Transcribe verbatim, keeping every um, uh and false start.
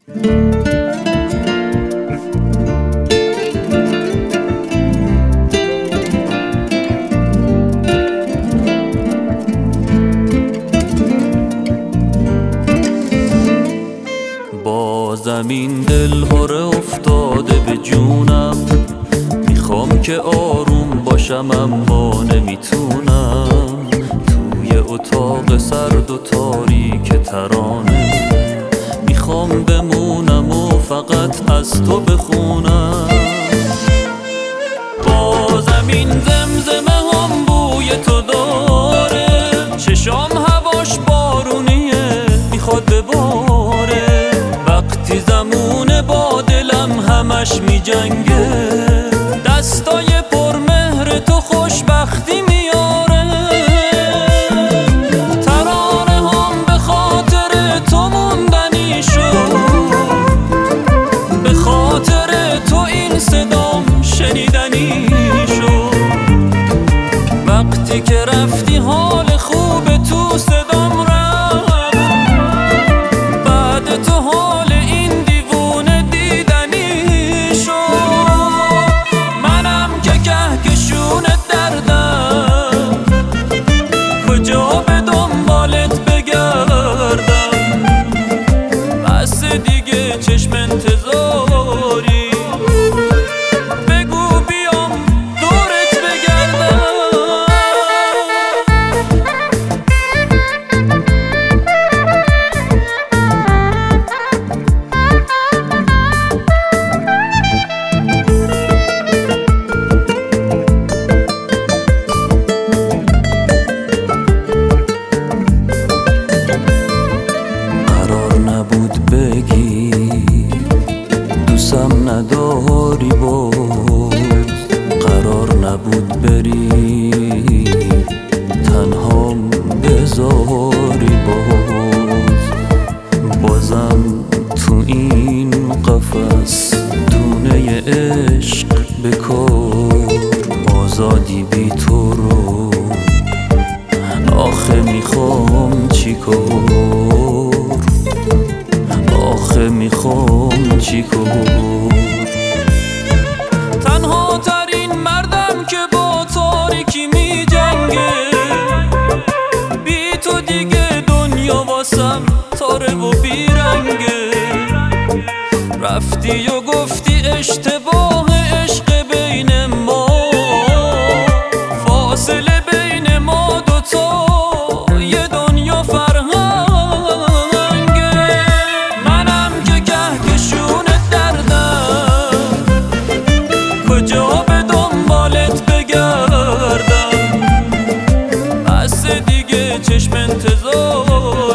با زمین دل هره افتاده به جونم، میخوام که آروم باشم اما نمیتونم. توی اتاق سرد و تاریک ترانه میخوام بمونم و فقط از تو بخونم. با زمین زمزمه هم بوی تو داره، چشام هواش بارونیه میخواد بباره. وقتی زمونه با دلم همش میجنگه، دستای پرمهر تو خوشبختی میاره. ترانه هم به خاطر تو موندنی شد، به خاطر تو این صدام شنیدنی شد. وقتی که رفتی حال خوب تو صدام رفت، بعد تو حال این دیوونه دیدنی شد. منم که کهکشونت دردم، کجا به دنبالت بگردم؟ بس دیگه چشم انتظاری، بگو بیام دورت بگردم. بگی دوستم نداری، باز قرار نبود بری تنهام بذاری. باز بازم تو این قفس دونه عشق بکار. آزادی بی تو رو آخه میخوام چی کار؟ آخه میخوام چی کار؟ تنها ترین مردم که با تاریکی می جنگه، بی تو دیگه دنیا واسم تاره و بیرنگه. رفتی و گفتی اشتباه عشق بین ما، فاصله بین ما دوتا یه دنیا فرهنگه. کجا به دنبالت بگردم؟ بس دیگه چشم انتظار